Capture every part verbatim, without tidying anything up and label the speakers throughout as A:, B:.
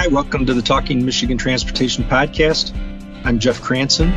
A: welcome to the Talking Michigan Transportation Podcast. I'm Jeff Cranston.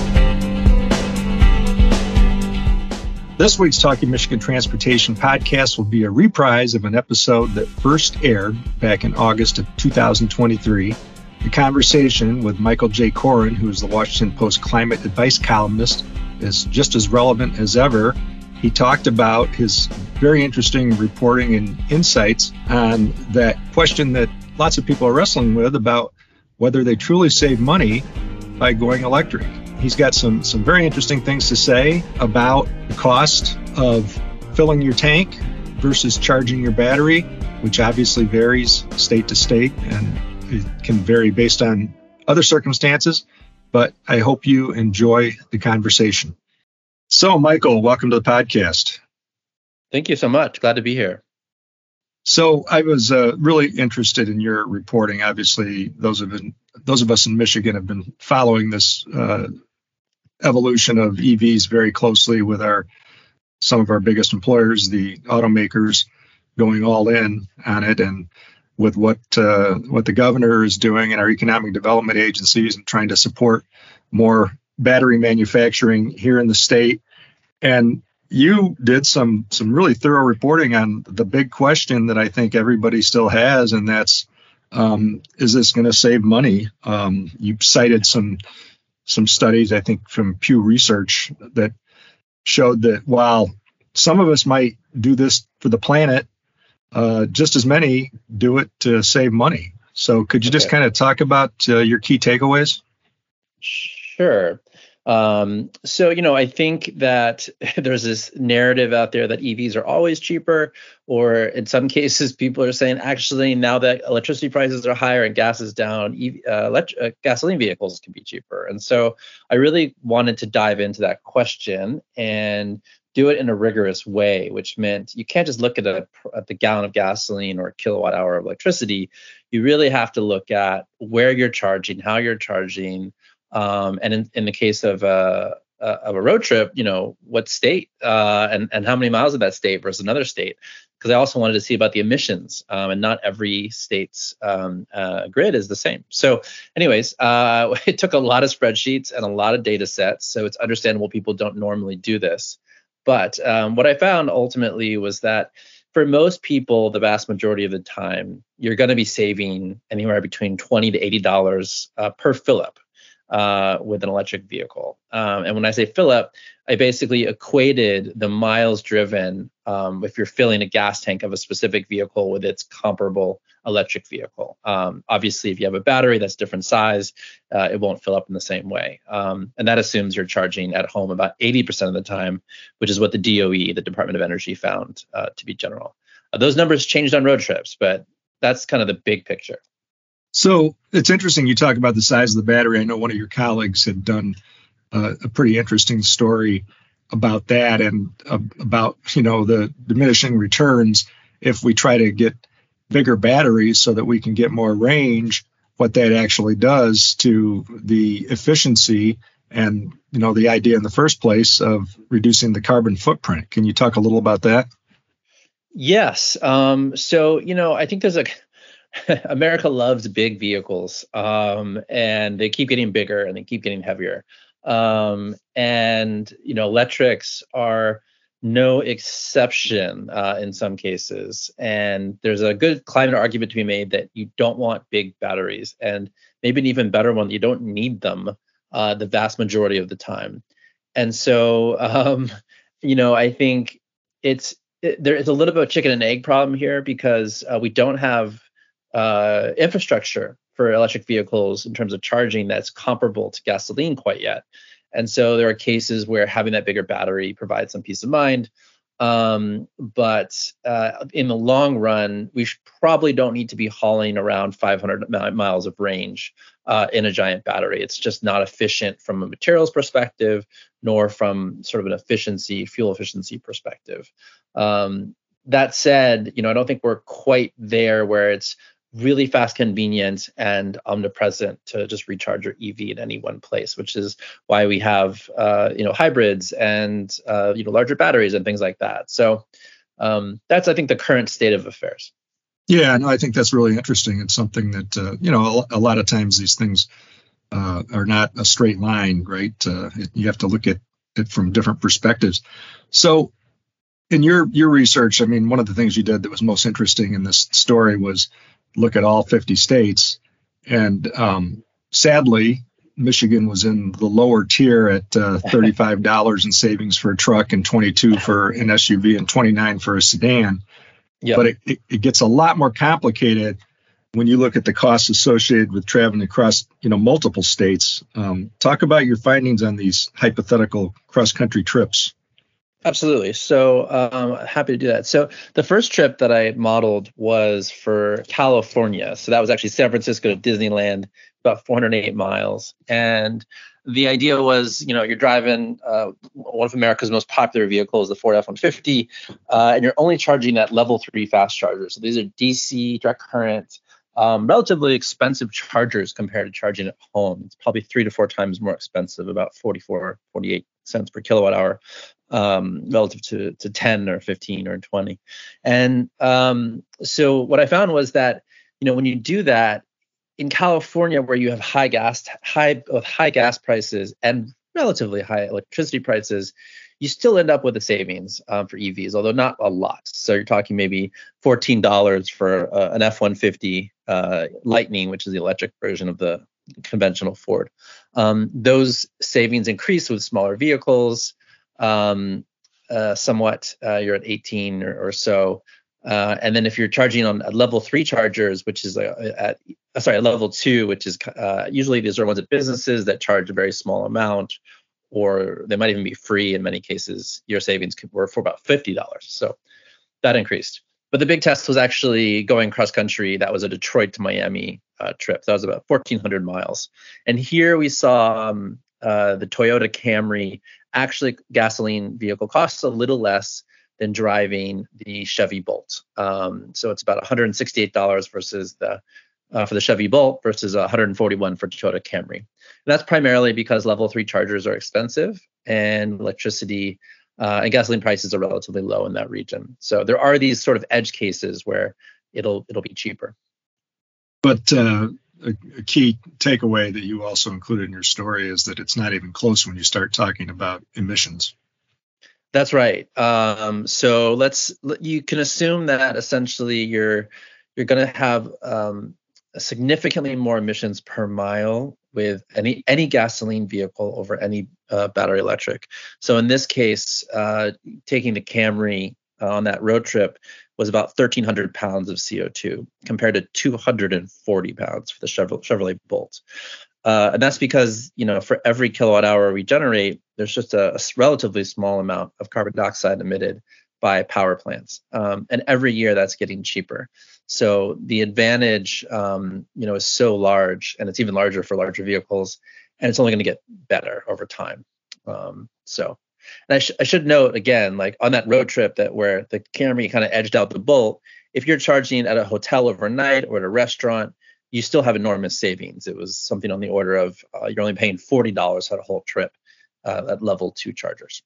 A: This week's Talking Michigan Transportation Podcast will be a reprise of an episode that first aired back in August of two thousand twenty-three. The conversation with Michael J. Koren, who is the Washington Post climate advice columnist, is just as relevant as ever. He talked about his very interesting reporting and insights on that question that lots of people are wrestling with about whether they truly save money by going electric. He's got some, some very interesting things to say about the cost of filling your tank versus charging your battery, which obviously varies state to state and it can vary based on other circumstances. But I hope you enjoy the conversation. So, Michael, welcome to the podcast.
B: Thank you so much. Glad to be here.
A: So I was uh, really interested in your reporting. Obviously, those of been, those of us in Michigan have been following this uh, evolution of E Vs very closely with our some of our biggest employers, the automakers, going all in on it, and with what uh, what the governor is doing and our economic development agencies and trying to support more battery manufacturing here in the state. And you did some some really thorough reporting on the big question that I think everybody still has, and that's, um, is this going to save money? Um, you cited some some studies, I think, from Pew Research that showed that while some of us might do this for the planet, uh, just as many do it to save money. So could you okay. just kind of talk about uh, your key takeaways?
B: Sure. Um, so, you know, I think that there's this narrative out there that E Vs are always cheaper, or in some cases, people are saying, actually, now that electricity prices are higher and gas is down, uh, elect- uh, gasoline vehicles can be cheaper. And so I really wanted to dive into that question and do it in a rigorous way, which meant you can't just look at, a, at the gallon of gasoline or a kilowatt hour of electricity. You really have to look at where you're charging, how you're charging, Um, and in, in the case of a, of a road trip, you know, what state uh, and, and how many miles of that state versus another state, because I also wanted to see about the emissions, um, and not every state's um, uh, grid is the same. So anyways, uh, it took a lot of spreadsheets and a lot of data sets. So it's understandable people don't normally do this. But um, what I found ultimately was that for most people, the vast majority of the time, you're going to be saving anywhere between twenty to eighty dollars uh, per fill-up. Uh, with an electric vehicle. Um, and when I say fill up, I basically equated the miles driven um, if you're filling a gas tank of a specific vehicle with its comparable electric vehicle. Um, obviously, if you have a battery that's different size, uh, it won't fill up in the same way. Um, and that assumes you're charging at home about eighty percent of the time, which is what the D O E, the Department of Energy, found uh, to be general. Uh, those numbers changed on road trips, but that's kind of the big picture.
A: So it's interesting you talk about the size of the battery. I know one of your colleagues had done uh, a pretty interesting story about that and uh, about, you know, the diminishing returns if we try to get bigger batteries so that we can get more range, what that actually does to the efficiency and, you know, the idea in the first place of reducing the carbon footprint. Can you talk a little about that?
B: Yes. Um, so, you know, I think there's a America loves big vehicles, um, and they keep getting bigger and they keep getting heavier. Um, and, you know, electrics are no exception uh, in some cases. And there's a good climate argument to be made that you don't want big batteries, and maybe an even better one, you don't need them uh, the vast majority of the time. And so, um, you know, I think it's it, there is a little bit of a chicken and egg problem here because uh, we don't have uh, infrastructure for electric vehicles in terms of charging that's comparable to gasoline quite yet. And so there are cases where having that bigger battery provides some peace of mind. Um, but uh, in the long run, we should, probably don't need to be hauling around five hundred miles of range uh, in a giant battery. It's just not efficient from a materials perspective, nor from sort of an efficiency, fuel efficiency perspective. Um, that said, you know, I don't think we're quite there where it's really fast, convenient, and omnipresent to just recharge your E V in any one place, which is why we have, uh, you know, hybrids and, uh, you know, larger batteries and things like that. So um, that's, I think, the current state of affairs.
A: Yeah, no, I think that's really interesting. It's something that, uh, you know, a, a lot of times these things uh, are not a straight line, right? Uh, it, you have to look at it from different perspectives. So, in your your research, I mean, one of the things you did that was most interesting in this story was look at all fifty states, and um, sadly, Michigan was in the lower tier at uh, thirty-five dollars in savings for a truck and twenty-two for an S U V and twenty-nine for a sedan.
B: Yep.
A: But it, it, it gets a lot more complicated when you look at the costs associated with traveling across, you know, multiple states. Um, talk about your findings on these hypothetical cross-country trips.
B: Absolutely. So um, happy to do that. So the first trip that I modeled was for California. So that was actually San Francisco to Disneyland, about four hundred eight miles. And the idea was, you know, you're driving uh, one of America's most popular vehicles, the Ford F one fifty, uh, and you're only charging at level three fast chargers. So these are D C, direct current, um, relatively expensive chargers compared to charging at home. It's probably three to four times more expensive, about forty-four, forty-eight cents per kilowatt hour. Um, relative to, to ten or fifteen or twenty. And um, so what I found was that, you know, when you do that in California, where you have high gas, high, both high gas prices and relatively high electricity prices, you still end up with a savings um, for E Vs, although not a lot. So you're talking maybe fourteen dollars for uh, an F one fifty uh, Lightning, which is the electric version of the conventional Ford. Um, those savings increase with smaller vehicles. Um, uh, somewhat, uh, you're at eighteen or, or so. Uh, and then if you're charging on level three chargers, which is uh, at, uh, sorry, at level two, which is uh, usually these are ones at businesses that charge a very small amount, or they might even be free in many cases, your savings could were for about fifty dollars. So that increased. But the big test was actually going cross country. That was a Detroit to Miami uh, trip. That was about fourteen hundred miles. And here we saw um, uh, the Toyota Camry. Actually, gasoline vehicle costs a little less than driving the Chevy Bolt. Um, so it's about one hundred sixty-eight dollars versus the uh, for the Chevy Bolt versus one hundred forty-one dollars for Toyota Camry. And that's primarily because level three chargers are expensive and electricity uh, and gasoline prices are relatively low in that region. So there are these sort of edge cases where it'll it'll be cheaper.
A: But uh, a, a key takeaway that you also included in your story is that it's not even close when you start talking about emissions.
B: That's right. Um, so let's you can assume that essentially you're you're going to have um, significantly more emissions per mile with any any gasoline vehicle over any uh, battery electric. So in this case, uh, taking the Camry uh, on that road trip was about thirteen hundred pounds of C O two compared to two hundred forty pounds for the Chevrolet, Chevrolet Bolt. Uh, and that's because, you know, for every kilowatt hour we generate, there's just a, a relatively small amount of carbon dioxide emitted by power plants. Um, and every year that's getting cheaper. So the advantage, um, you know, is so large, and it's even larger for larger vehicles, and it's only going to get better over time. Um, so, and I, sh- I should note again, like on that road trip that where the Camry kind of edged out the Bolt, if you're charging at a hotel overnight or at a restaurant, you still have enormous savings. It was something on the order of uh, you're only paying forty dollars for a whole trip uh, at level two chargers.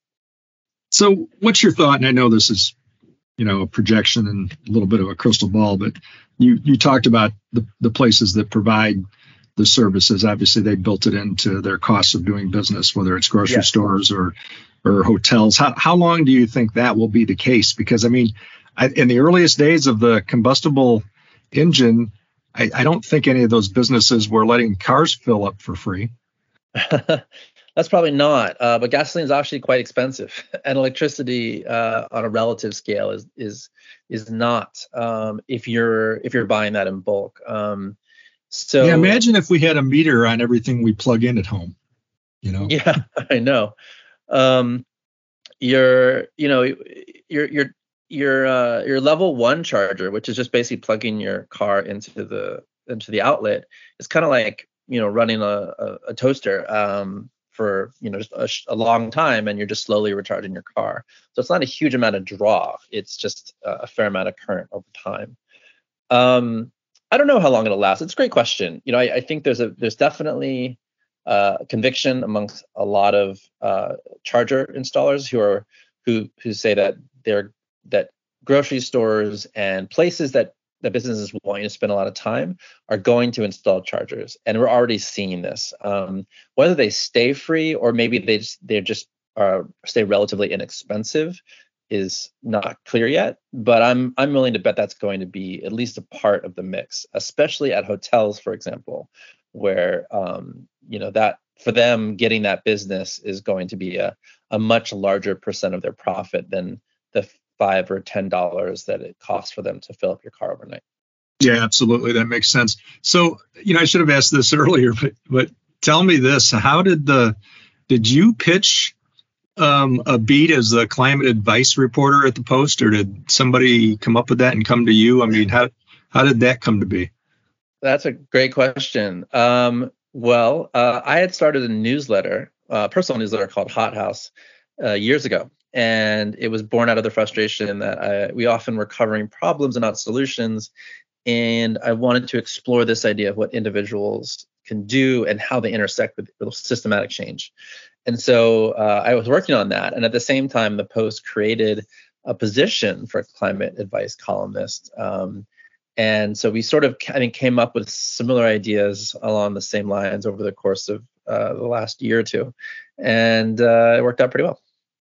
A: So what's your thought? And I know this is, you know, a projection and a little bit of a crystal ball, but you, you talked about the, the places that provide the services. Obviously, they built it into their costs of doing business, whether it's grocery
B: Yes.
A: stores or or hotels. How, how long do you think that will be the case? Because, I mean, I, in the earliest days of the combustible engine, I, I don't think any of those businesses were letting cars fill up for free.
B: That's probably not, uh, but gasoline is actually quite expensive, and electricity uh, on a relative scale is is is not um, if you're if you're buying that in bulk. Um, so
A: yeah, imagine if we had a meter on everything we plug in at home. You know.
B: Yeah, I know. Um, your you know your your your uh, your level one charger, which is just basically plugging your car into the into the outlet, is kind of like you know running a a, a toaster. Um, for you know just a, a long time, and you're just slowly recharging your car. So it's not a huge amount of draw. It's just a, a fair amount of current over time. Um, I don't know how long it'll last. It's a great question. You know, I, I think there's a there's definitely uh, conviction amongst a lot of uh, charger installers who are who who say that they're that grocery stores and places that that businesses want you to spend a lot of time are going to install chargers, and we're already seeing this. Um, whether they stay free or maybe they just they're just uh, stay relatively inexpensive is not clear yet. But I'm I'm willing to bet that's going to be at least a part of the mix, especially at hotels, for example, where um, you know that for them getting that business is going to be a a much larger percent of their profit than the five or ten dollars that it costs for them to fill up your car overnight.
A: Yeah, absolutely. That makes sense. So, you know, I should have asked this earlier, but but tell me this: how did the did you pitch um, a beat as the climate advice reporter at the Post, or did somebody come up with that and come to you? I mean, how how did that come to be?
B: That's a great question. Um, well, uh, I had started a newsletter, a personal newsletter called Hot House uh, years ago. And it was born out of the frustration that I, we often were covering problems and not solutions. And I wanted to explore this idea of what individuals can do and how they intersect with, with systematic change. And so uh, I was working on that. And at the same time, the Post created a position for a climate advice columnist. Um, and so we sort of, I think, came up with similar ideas along the same lines over the course of uh, the last year or two. And uh, it worked out pretty well.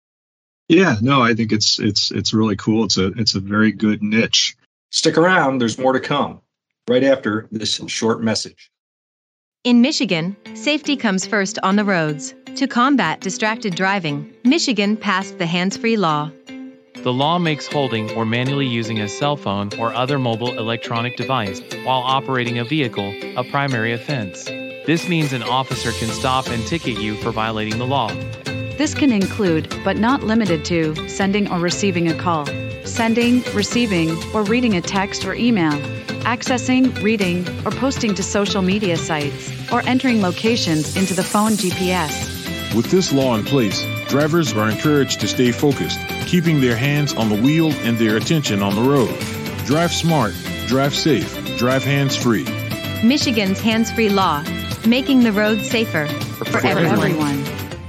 A: Yeah, no, I think it's it's it's really cool. It's a it's a very good niche.
C: Stick around, there's more to come right after this short message.
D: In Michigan, safety comes first on the roads. To combat distracted driving, Michigan passed the hands-free law.
E: The law makes holding or manually using a cell phone or other mobile electronic device while operating a vehicle a primary offense. This means an officer can stop and ticket you for violating the law.
F: This can include, but not limited to, sending or receiving a call, sending, receiving, or reading a text or email, accessing, reading, or posting to social media sites, or entering locations into the phone G P S.
G: With this law in place, drivers are encouraged to stay focused, keeping their hands on the wheel and their attention on the road. Drive smart, drive safe, drive hands-free.
D: Michigan's hands-free law, making the road safer for,
F: For
D: everyone.
F: everyone.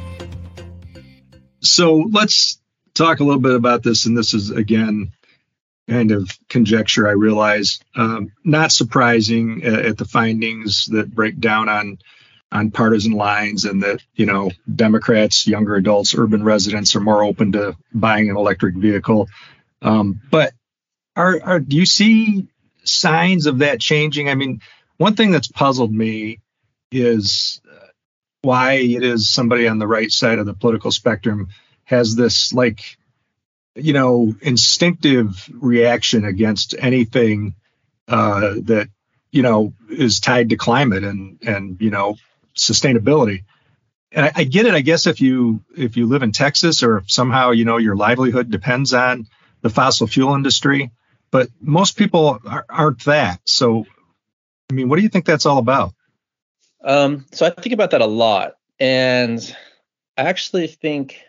A: So let's talk a little bit about this. And this is, again, kind of conjecture, I realize. Um, not surprising uh, at the findings that break down on on partisan lines, and that, you know, Democrats, younger adults, urban residents are more open to buying an electric vehicle. Um, but are, are do you see signs of that changing? I mean, one thing that's puzzled me is why it is somebody on the right side of the political spectrum has this, like, you know, instinctive reaction against anything uh, that, you know, is tied to climate and, and, you know, sustainability. And I, I get it, I guess, if you if you live in Texas, or if somehow, you know, your livelihood depends on the fossil fuel industry. But most people are, aren't that. So, I mean, what do you think that's all about?
B: Um, so I think about that a lot, and I actually think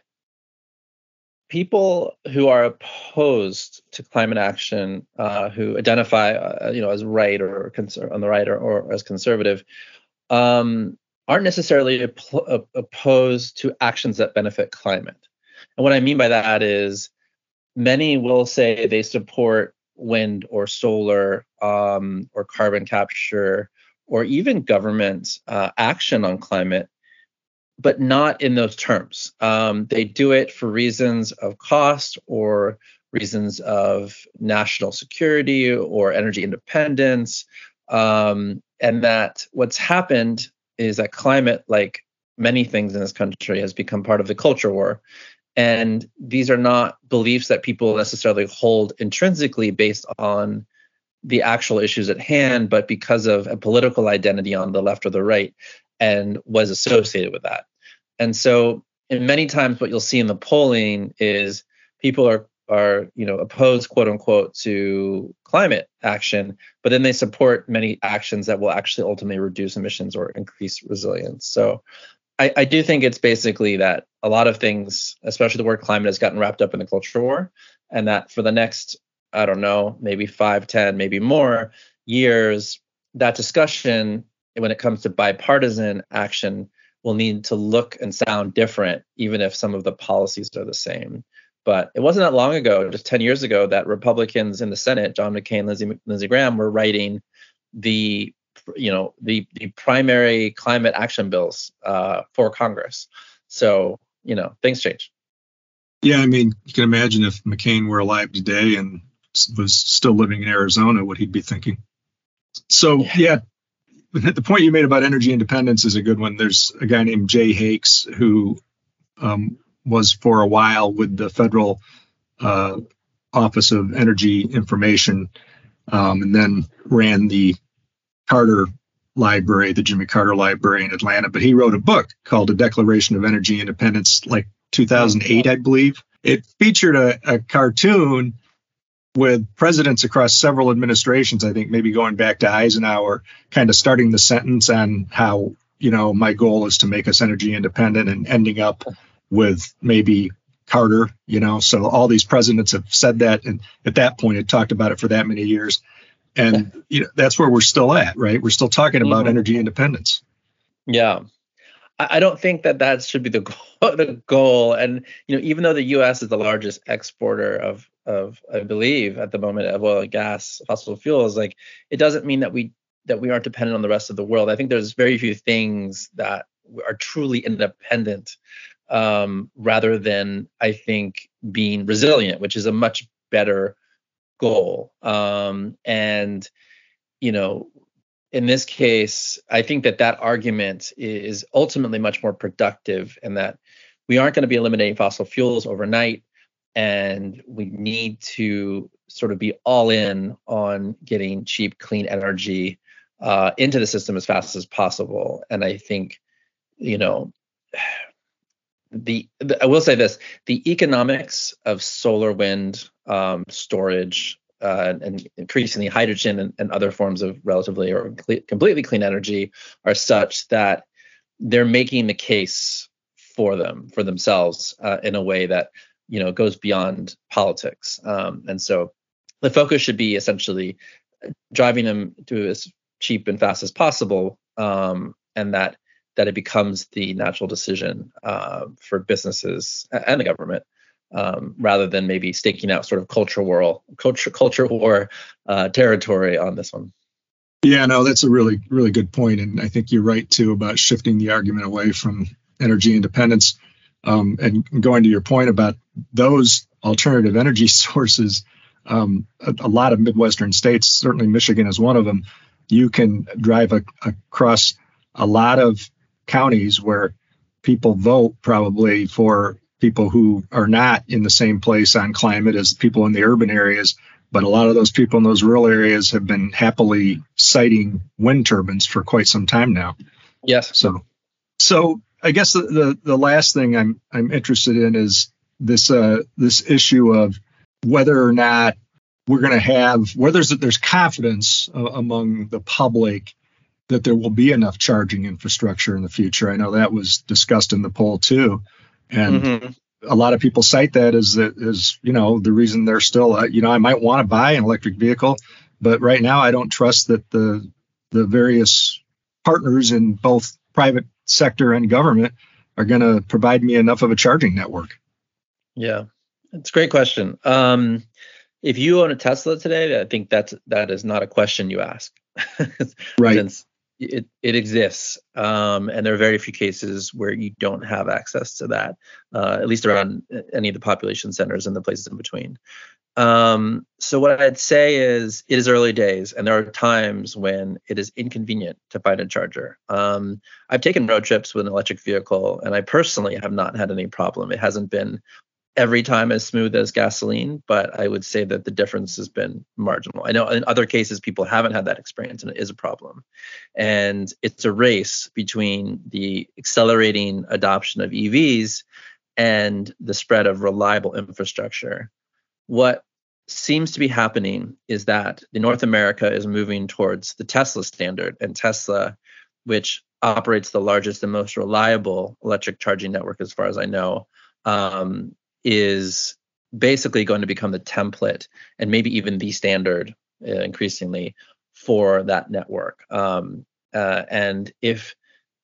B: people who are opposed to climate action, uh, who identify, uh, you know, as right or conser- on the right or, or as conservative, um, aren't necessarily op- opposed to actions that benefit climate. And what I mean by that is, many will say they support wind or solar um, or carbon capture, or even government uh, action on climate, but not in those terms. Um, they do it for reasons of cost or reasons of national security or energy independence. Um, and that what's happened is that climate, like many things in this country, has become part of the culture war. And these are not beliefs that people necessarily hold intrinsically based on the actual issues at hand, but because of a political identity on the left or the right and was associated with that. And so, in many times, what you'll see in the polling is people are are you know opposed, quote unquote, to climate action, but then they support many actions that will actually ultimately reduce emissions or increase resilience. So I, I do think it's basically that a lot of things, especially the word climate, has gotten wrapped up in the culture war, and that for the next, I don't know, maybe five, ten, maybe more years, that discussion, when it comes to bipartisan action, will need to look and sound different, even if some of the policies are the same. But it wasn't that long ago, just ten years ago, that Republicans in the Senate, John McCain, Lindsey, Lindsey Graham, were writing the, you know, the, the primary climate action bills uh, for Congress. So, you know, things change.
A: Yeah, I mean, you can imagine if McCain were alive today and was still living in Arizona, what he'd be thinking. So, yeah, the point you made about energy independence is a good one. There's a guy named Jay Hakes who um, was for a while with the Federal uh, Office of Energy Information, um, and then ran the Carter Library, the Jimmy Carter Library in Atlanta. But he wrote a book called A Declaration of Energy Independence, like two thousand eight, I believe. It featured a, a cartoon with presidents across several administrations, I think maybe going back to Eisenhower, kind of starting the sentence on how, you know, my goal is to make us energy independent, and ending up with maybe Carter, you know. So all these presidents have said that, and at that point had talked about it for that many years. And you know, that's where we're still at, right? We're still talking about mm-hmm. energy independence.
B: Yeah. I don't think that that should be the goal, the goal. And, you know, even though the U S is the largest exporter of, of, I believe at the moment, of oil and gas, fossil fuels, like, it doesn't mean that we, that we aren't dependent on the rest of the world. I think there's very few things that are truly independent, um, rather than, I think, being resilient, which is a much better goal. Um, and, you know, in this case, I think that that argument is ultimately much more productive, and that we aren't going to be eliminating fossil fuels overnight, and we need to sort of be all in on getting cheap, clean energy uh, into the system as fast as possible. And I think, you know, the, the I will say this: the economics of solar, wind, um, storage, Uh, and increasingly hydrogen and, and other forms of relatively or cle- completely clean energy are such that they're making the case for them, for themselves, uh, in a way that, you know, goes beyond politics. Um, and so the focus should be essentially driving them to as cheap and fast as possible, um, and that that it becomes the natural decision uh, for businesses and the government. Um, rather than maybe staking out sort of culture war, culture, culture war uh, territory on this one.
A: Yeah, no, that's a really, really good point. And I think you're right, too, about shifting the argument away from energy independence. Um, and going to your point about those alternative energy sources, um, a, a lot of Midwestern states, certainly Michigan is one of them, you can drive a, across a lot of counties where people vote probably for people who are not in the same place on climate as people in the urban areas. But a lot of those people in those rural areas have been happily siting wind turbines for quite some time now.
B: Yes.
A: So, so I guess the, the, the last thing I'm I'm interested in is this uh, this issue of whether or not we're going to have, whether there's, there's confidence uh, among the public that there will be enough charging infrastructure in the future. I know that was discussed in the poll too. And mm-hmm. a lot of people cite that as, the, as you know, the reason they're still, uh, you know, I might want to buy an electric vehicle, but right now I don't trust that the the various partners in both private sector and government are going to provide me enough of a charging network.
B: Yeah, it's a great question. Um, if you own a Tesla today, I think that's that is not a question you ask.
A: Right.
B: Since It, it exists, um, and there are very few cases where you don't have access to that, uh, at least around any of the population centers and the places in between. Um, so what I'd say is it is early days, and there are times when it is inconvenient to find a charger. Um, I've taken road trips with an electric vehicle, and I personally have not had any problem. It hasn't been every time as smooth as gasoline, but I would say that the difference has been marginal. I know in other cases people haven't had that experience, and it is a problem. And it's a race between the accelerating adoption of E Vs and the spread of reliable infrastructure. What seems to be happening is that the North America is moving towards the Tesla standard, and Tesla, which operates the largest and most reliable electric charging network as far as I know, um, is basically going to become the template and maybe even the standard uh, increasingly for that network. Um, uh, and if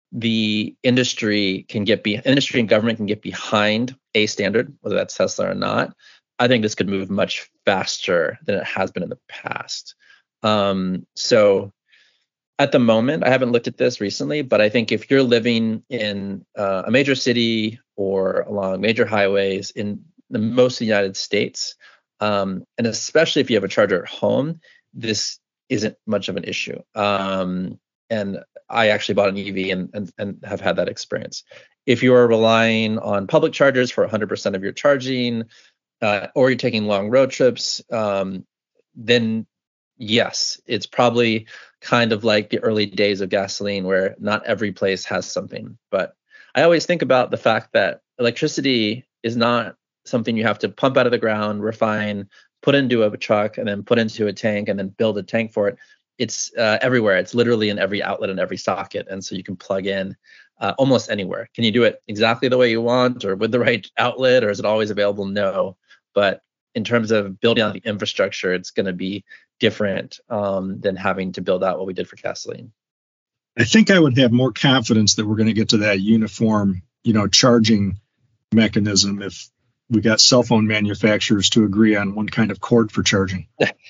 B: the industry can get be industry and government can get behind a standard, whether that's Tesla or not, I think this could move much faster than it has been in the past. Um, so at the moment, I haven't looked at this recently, but I think if you're living in uh, a major city or along major highways in the most of the United States, um, and especially if you have a charger at home, this isn't much of an issue. Um, and I actually bought an E V and, and, and have had that experience. If you are relying on public chargers for one hundred percent of your charging, uh, or you're taking long road trips, um, then yes, it's probably kind of like the early days of gasoline where not every place has something. But I always think about the fact that electricity is not something you have to pump out of the ground, refine, put into a truck, and then put into a tank and then build a tank for it. It's uh, everywhere. It's literally in every outlet and every socket. And so you can plug in uh, almost anywhere. Can you do it exactly the way you want or with the right outlet, or is it always available? No. But in terms of building out the infrastructure, it's going to be different um, than having to build out what we did for gasoline.
A: I think I would have more confidence that we're going to get to that uniform, you know, charging mechanism if we got cell phone manufacturers to agree on one kind of cord for charging.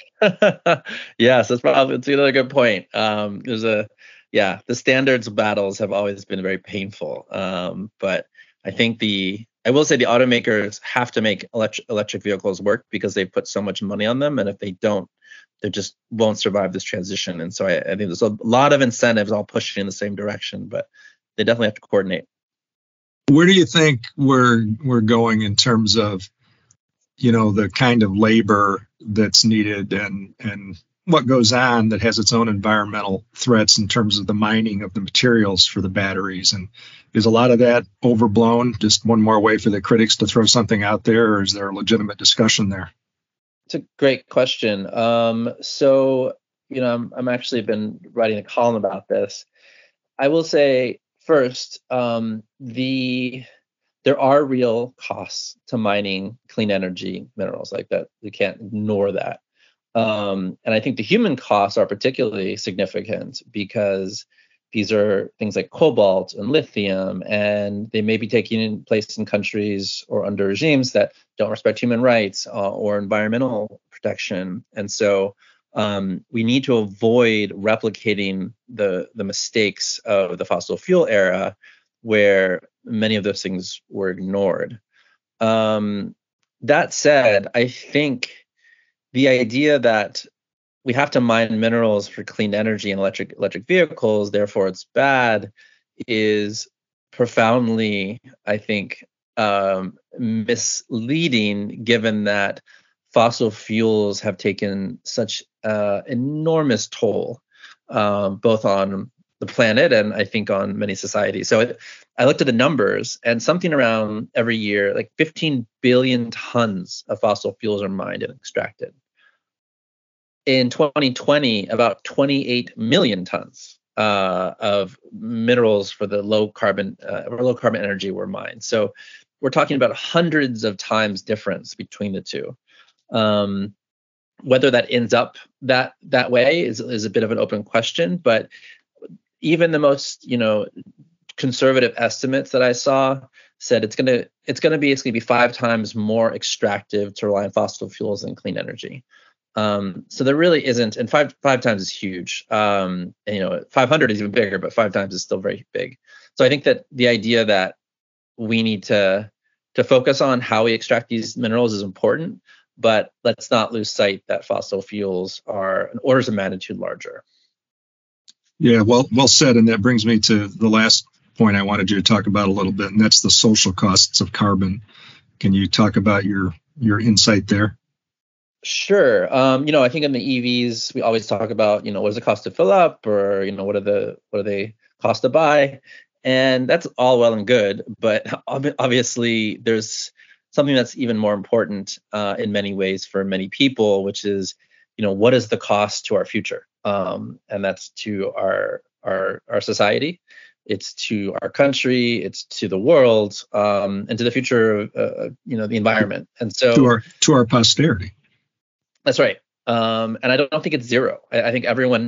B: Yes, that's probably that's another good point. Um, there's a, yeah, the standards battles have always been very painful. Um, but I think the, I will say the automakers have to make electric electric vehicles work because they put so much money on them, and if they don't, they just won't survive this transition. And so I, I think there's a lot of incentives all pushing in the same direction, but they definitely have to coordinate.
A: Where do you think we're we're going in terms of, you know, the kind of labor that's needed and and what goes on that has its own environmental threats in terms of the mining of the materials for the batteries? And is a lot of that overblown? Just one more way for the critics to throw something out there, or is there a legitimate discussion there?
B: It's a great question. Um, so, you know, I'm, I'm actually been writing a column about this. I will say first, um, the there are real costs to mining clean energy minerals like that. You can't ignore that. Um, and I think the human costs are particularly significant because these are things like cobalt and lithium, and they may be taking place in countries or under regimes that don't respect human rights uh, or environmental protection. And so um, we need to avoid replicating the, the mistakes of the fossil fuel era where many of those things were ignored. Um, that said, I think the idea that we have to mine minerals for clean energy and electric electric vehicles, therefore it's bad, is profoundly, I think, um, misleading, given that fossil fuels have taken such uh, enormous toll, um, both on the planet and I think on many societies. So it, I looked at the numbers, and something around every year, like fifteen billion tons of fossil fuels are mined and extracted. In twenty twenty, about twenty-eight million tons uh, of minerals for the low carbon uh, or low carbon energy were mined. So we're talking about hundreds of times difference between the two. Um, whether that ends up that that way is is a bit of an open question. But even the most, you know, conservative estimates that I saw said it's gonna it's gonna basically be five times more extractive to rely on fossil fuels than clean energy. Um, so there really isn't, and five five times is huge. Um, and, you know, five hundred is even bigger, but five times is still very big. So I think that the idea that we need to to focus on how we extract these minerals is important, but let's not lose sight that fossil fuels are an orders of magnitude larger.
A: Yeah, well, well said. And that brings me to the last point I wanted you to talk about a little bit, and that's the social costs of carbon. Can you talk about your your insight there?
B: Sure. Um, you know, I think in the E Vs, we always talk about, you know, what does it cost to fill up, or, you know, what are the what are they cost to buy? And that's all well and good. But obviously, there's something that's even more important uh, in many ways for many people, which is, you know, what is the cost to our future? Um, and that's to our our our society. It's to our country, it's to the world, um, and to the future of, uh, you know, the environment. And so
A: to our to our posterity.
B: That's right. Um, and I don't, don't think it's zero. I, I think everyone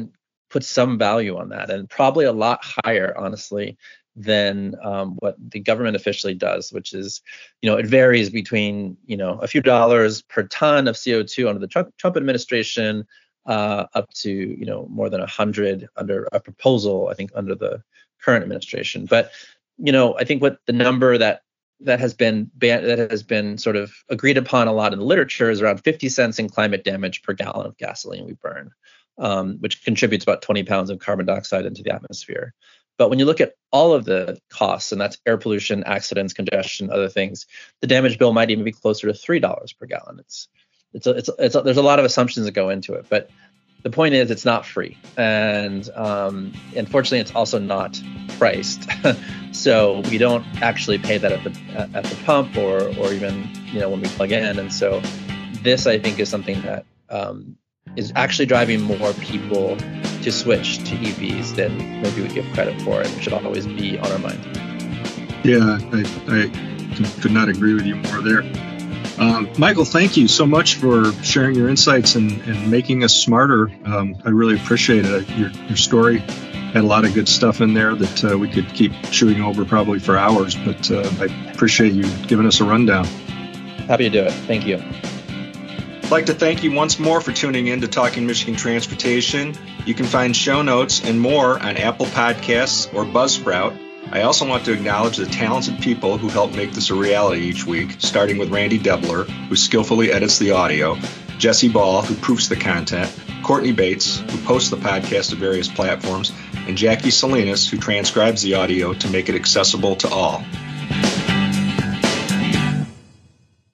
B: put some value on that, and probably a lot higher, honestly, than um, what the government officially does, which is, you know, it varies between, you know, a few dollars per ton of C O two under the Trump, Trump administration, uh, up to, you know, more than a hundred under a proposal, I think, under the current administration. But, you know, I think what the number that that has been ban- that has been sort of agreed upon a lot in the literature is around fifty cents in climate damage per gallon of gasoline we burn, um, which contributes about twenty pounds of carbon dioxide into the atmosphere. But when you look at all of the costs, and that's air pollution, accidents, congestion, other things, the damage bill might even be closer to three dollars per gallon. It's it's a, it's a, it's a, there's a lot of assumptions that go into it, but the point is it's not free, and um, unfortunately, it's also not priced. So we don't actually pay that at the at the pump, or or even, you know, when we plug in. And so this, I think, is something that um, is actually driving more people to switch to E Vs than maybe we give credit for. It should always be on our mind.
A: Yeah, I, I could not agree with you more there. Um, Michael, thank you so much for sharing your insights and, and making us smarter. Um, I really appreciate it. Your, your story had a lot of good stuff in there that uh, we could keep chewing over probably for hours, but uh, I appreciate you giving us a rundown.
B: Happy to do it. Thank you.
C: I'd like to thank you once more for tuning in to Talking Michigan Transportation. You can find show notes and more on Apple Podcasts or Buzzsprout. I also want to acknowledge the talented people who help make this a reality each week, starting with Randy Debler, who skillfully edits the audio, Jesse Ball, who proofs the content, Courtney Bates, who posts the podcast to various platforms, and Jackie Salinas, who transcribes the audio to make it accessible to all.